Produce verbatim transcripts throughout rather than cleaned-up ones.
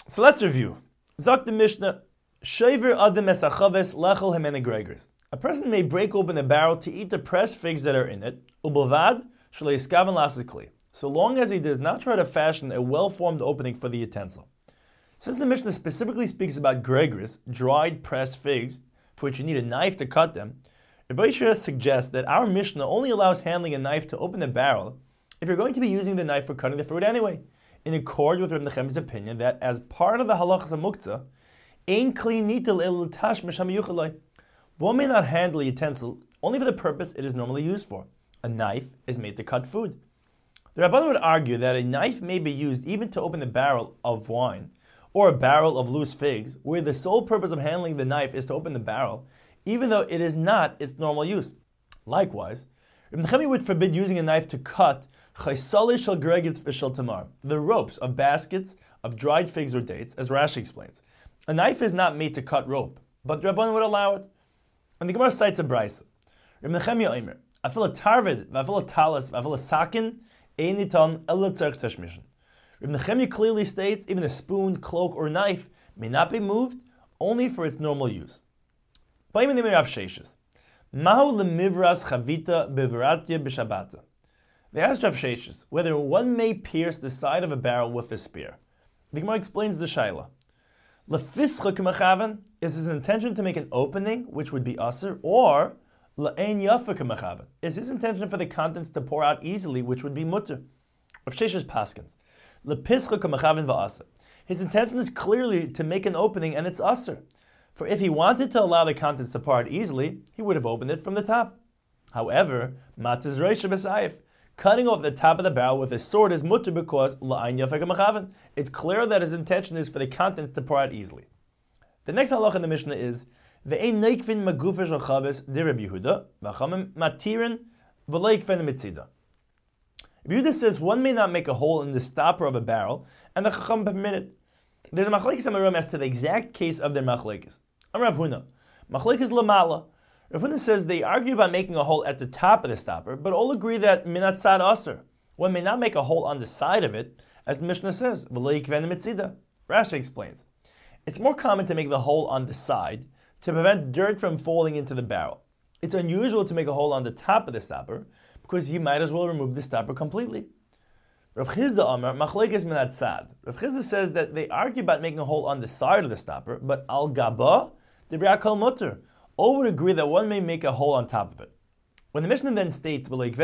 So let's review. Zok the Mishnah, Shaver Adam Esachaves Lechel Hemene Gregors. A person may break open a barrel to eat the pressed figs that are in it, Ubavad Shalei Skavan Lasses Kli, so long as he does not try to fashion a well-formed opening for the utensil. Since the Mishnah specifically speaks about Gregors, dried pressed figs, for which you need a knife to cut them, Rabbi Yishua suggests that our Mishnah only allows handling a knife to open the barrel if you're going to be using the knife for cutting the fruit anyway, in accord with Reb Nechemiah's opinion that as part of the halachas hamuktzah, ein kli nitel el tash misham yuchalai. One may not handle a utensil only for the purpose it is normally used for. A knife is made to cut food. The Rabbanan would argue that a knife may be used even to open a barrel of wine or a barrel of loose figs, where the sole purpose of handling the knife is to open the barrel, even though it is not its normal use. Likewise, Reb Nechemiah would forbid using a knife to cut the ropes of baskets of dried figs or dates, as Rashi explains. A knife is not made to cut rope, but the Rabbanan would allow it. And the Gemara cites a brisa. Reb Nechemiah Omer, afil tarvid, vafil talis, vafil sakin, ein nitan ela tzarich tashmishin. Reb Nechemiah clearly states even a spoon, cloak, or knife may not be moved only for its normal use. Ba'im nimei Rav Sheshes. Mahu lemivras chavita beveratya b'shabata. They asked Rav Sheshes whether one may pierce the side of a barrel with a spear. The Gemara explains the shaila. Lefischa k'mechaven, is his intention to make an opening, which would be aser, or la'ein yafa k'mechaven, is his intention for the contents to pour out easily, which would be mutter. Rav Sheshes paskins. Lepischa k'mechaven va'aser. His intention is clearly to make an opening, and it's aser. For if he wanted to allow the contents to pour out easily, he would have opened it from the top. However, matiz reisha b'sayif, cutting off the top of the barrel with a sword is mutter because la'ayin yafek ha'mechaven. It's clear that his intention is for the contents to pour out easily. The next halach in the Mishnah is ve'ein neikvin magufah shel chaves de Rabbi Yehuda v'chamim matirin v'lo yikven mitzida. Rabbi Yehuda says one may not make a hole in the stopper of a barrel, and the chacham permit it. There's a machlekes amarim as to the exact case of their machlekes. I'm Rav Huna. Machlekes lamala. Rav Huna says they argue about making a hole at the top of the stopper, but all agree that minat sad aser. One may not make a hole on the side of it, as the Mishnah says. Rashi explains. It's more common to make the hole on the side to prevent dirt from falling into the barrel. It's unusual to make a hole on the top of the stopper because you might as well remove the stopper completely. Rav Chizda Amar machlekes minat sad. Rav Chizda says that they argue about making a hole on the side of the stopper, but al gaba divrei kol mutter. All would agree that one may make a hole on top of it. When the Mishnah then states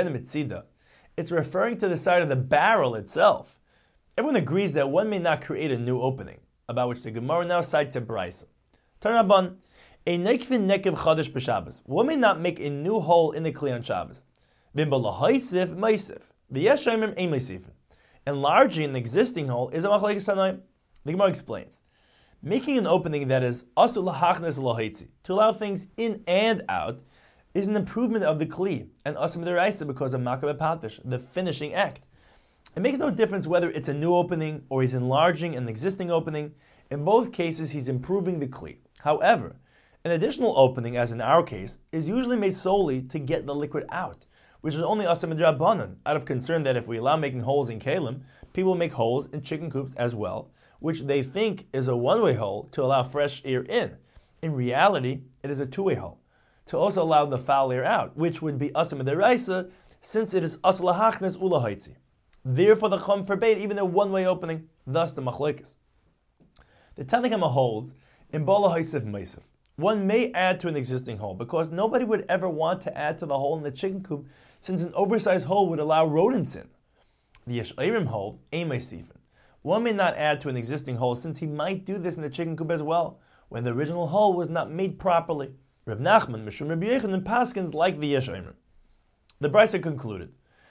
it's referring to the side of the barrel itself. Everyone agrees that one may not create a new opening, about which the Gemara now cites a brisa. Tanaban, a nekvin nekev chadash b'Shabbos. One may not make a new hole in the kli on Shabbos. Bimba meisif, v'yeshayimim ein meisifin. Enlarging an existing hole is a machlekes tanaim. The Gemara explains. Making an opening that is asu lahachnes lahaitzi, to allow things in and out, is an improvement of the kli, and asim deraisa because of makabeh patish, the finishing act. It makes no difference whether it's a new opening or he's enlarging an existing opening. In both cases, he's improving the kli. However, an additional opening, as in our case, is usually made solely to get the liquid out, which is only asim drabanan, out of concern that if we allow making holes in kalim, people make holes in chicken coops as well, which they think is a one-way hole to allow fresh air in. In reality, it is a two-way hole, to also allow the foul air out, which would be asim deraisa, since it is as lahachnes ulahaitzi. Therefore, the Chum forbade even a one-way opening, thus the machlekes. The Tanna Kamma holds, in bala haisif meisif, one may add to an existing hole, because nobody would ever want to add to the hole in the chicken coop, since an oversized hole would allow rodents in. The Yeshayrim hole, ein meisifin. One may not add to an existing hole, since he might do this in the chicken coop as well, when the original hole was not made properly. Rav Nachman, Mishum Rabbi Yochanan, paskins like the Yeshayrim. The brisa concluded,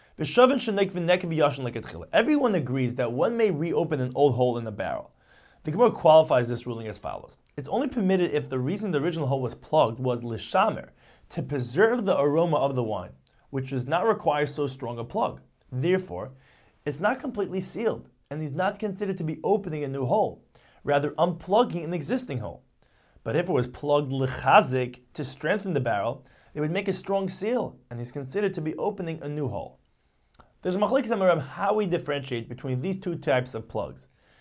everyone agrees that one may reopen an old hole in the barrel. The Gemara qualifies this ruling as follows. It's only permitted if the reason the original hole was plugged was lishamer, to preserve the aroma of the wine, which does not require so strong a plug. Therefore, it's not completely sealed, and is not considered to be opening a new hole, rather unplugging an existing hole. But if it was plugged lechazik, to strengthen the barrel, it would make a strong seal, and is considered to be opening a new hole. There's a machlekes amarim how we differentiate between these two types of plugs.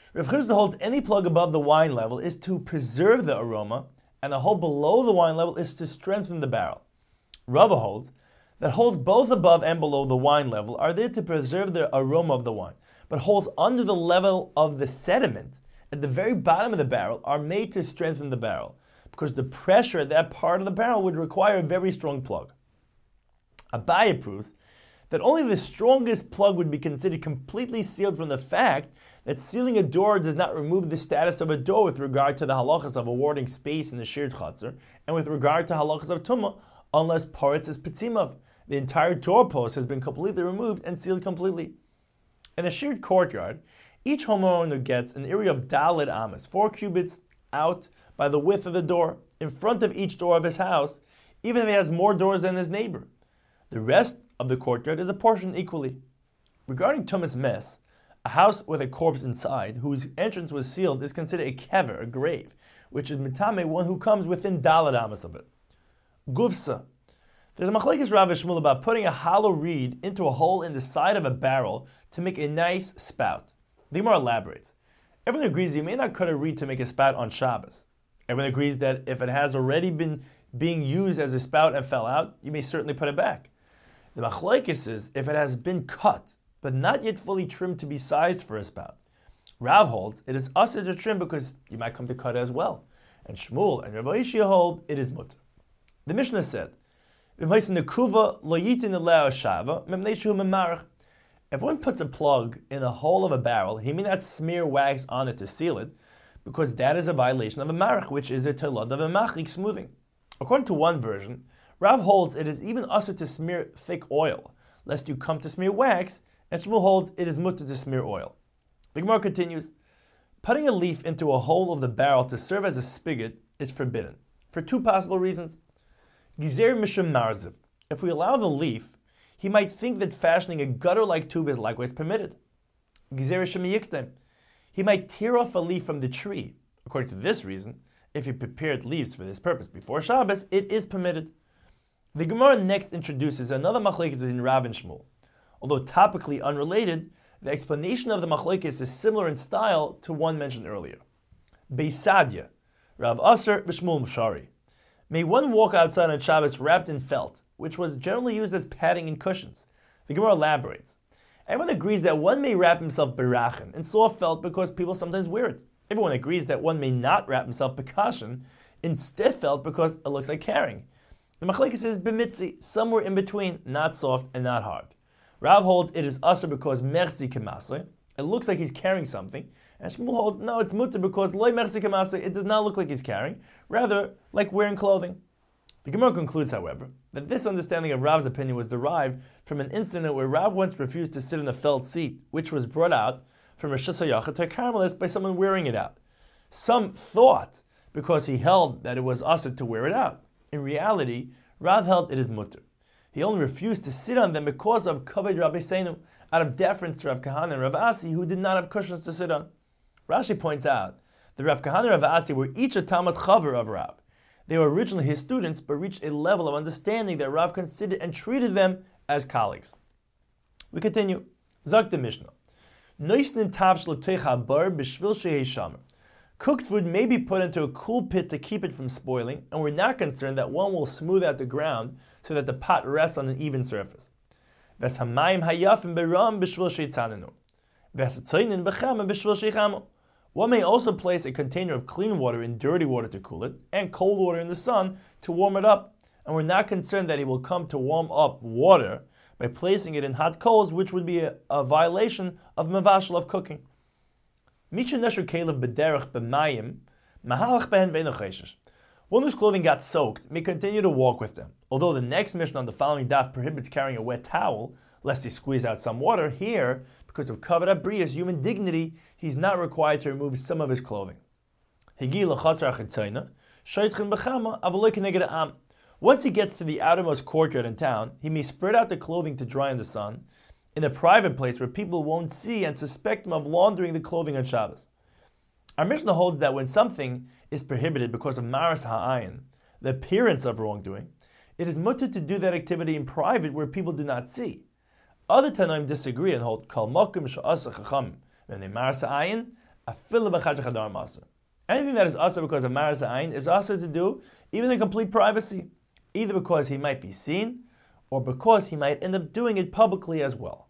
Rav Chisda holds any plug above the wine level is to preserve the aroma, and the hole below the wine level is to strengthen the barrel. Rava holds that holes both above and below the wine level are there to preserve the aroma of the wine, but holes under the level of the sediment at the very bottom of the barrel are made to strengthen the barrel, because the pressure at that part of the barrel would require a very strong plug. Abaye proves that only the strongest plug would be considered completely sealed from the fact that sealing a door does not remove the status of a door with regard to the halachas of awarding space in the shared chatzar, and with regard to halachas of tumah, unless paretz is pitzimav. The entire doorpost has been completely removed and sealed completely. In a shared courtyard, each homeowner gets an area of daled amas, four cubits out by the width of the door, in front of each door of his house, even if he has more doors than his neighbor. The rest of the courtyard is apportioned equally. Regarding tumas mes, a house with a corpse inside, whose entrance was sealed, is considered a kever, a grave, which is mitame, one who comes within daled amas of it. Gufsa. There's a machlekes Rav and Shmuel about putting a hollow reed into a hole in the side of a barrel to make a nice spout. The Gemara elaborates. Everyone agrees you may not cut a reed to make a spout on Shabbos. Everyone agrees that if it has already been being used as a spout and fell out, you may certainly put it back. The machlekes is if it has been cut, but not yet fully trimmed to be sized for a spout. Rav holds it is usher to trim because you might come to cut it as well. And Shmuel and Rabbi Ishia hold it is mutter. The Mishnah said, if one puts a plug in the hole of a barrel, he may not smear wax on it to seal it, because that is a violation of a marach, which is a telad of a machlik smoothing. According to one version, Rav holds it is even usher to smear thick oil, lest you come to smear wax, and Shmuel holds it is mutter to smear oil. The Gemara continues, putting a leaf into a hole of the barrel to serve as a spigot is forbidden, for two possible reasons. Gizer mishum marziv. If we allow the leaf, he might think that fashioning a gutter-like tube is likewise permitted. Gizer shemiyiktem. He might tear off a leaf from the tree. According to this reason, if he prepared leaves for this purpose before Shabbos, it is permitted. The Gemara next introduces another machlekes between Rav and Shmuel. Although topically unrelated, the explanation of the machlekes is similar in style to one mentioned earlier. Beisadya, Rav Aser b'Shmuel Mshari. May one walk outside on Shabbos wrapped in felt, which was generally used as padding and cushions. The Gemara elaborates. Everyone agrees that one may wrap himself berachin in soft felt because people sometimes wear it. Everyone agrees that one may not wrap himself bekashin in stiff felt because it looks like carrying. The machlekes is b'mitzi, somewhere in between, not soft and not hard. Rav holds it is usher because merzi kemaseh, it looks like he's carrying something, and Shmuel holds no, it's mutter because loy merzi kemaseh, it does not look like he's carrying, rather like wearing clothing. The Gemara concludes, however, that this understanding of Rav's opinion was derived from an incident where Rav once refused to sit in a felt seat, which was brought out from Rosh Hashanah to a Carmelist by someone wearing it out. Some thought because he held that it was usher to wear it out. In reality, Rav held it is mutter. He only refused to sit on them because of Kavod Rabbi Seinu, out of deference to Rav Kahana and Rav Asi, who did not have cushions to sit on. Rashi points out that Rav Kahana and Rav Asi were each a Talmud Chaver of Rav. They were originally his students, but reached a level of understanding that Rav considered and treated them as colleagues. We continue. Zak the Mishnah. Cooked food may be put into a cool pit to keep it from spoiling, and we're not concerned that one will smooth out the ground so that the pot rests on an even surface. One may also place a container of clean water in dirty water to cool it, and cold water in the sun to warm it up, and we're not concerned that he will come to warm up water by placing it in hot coals, which would be a, a violation of mavashal of cooking. One whose clothing got soaked may continue to walk with them. Although the next mission on the following daf prohibits carrying a wet towel, lest he squeeze out some water, here, because of kavod habriyas, human dignity, he's not required to remove some of his clothing. Once he gets to the outermost courtyard in town, he may spread out the clothing to dry in the sun, in a private place where people won't see and suspect him of laundering the clothing on Shabbos. Our Mishnah holds that when something is prohibited because of maras ha'ayin, the appearance of wrongdoing, it is mutter to do that activity in private where people do not see. Other Tanoim disagree and hold kal makom she'asa chacham v'nei maras ha'ayin Anything that is asa because of maras ayin is asa to do even in complete privacy, either because he might be seen or because he might end up doing it publicly as well.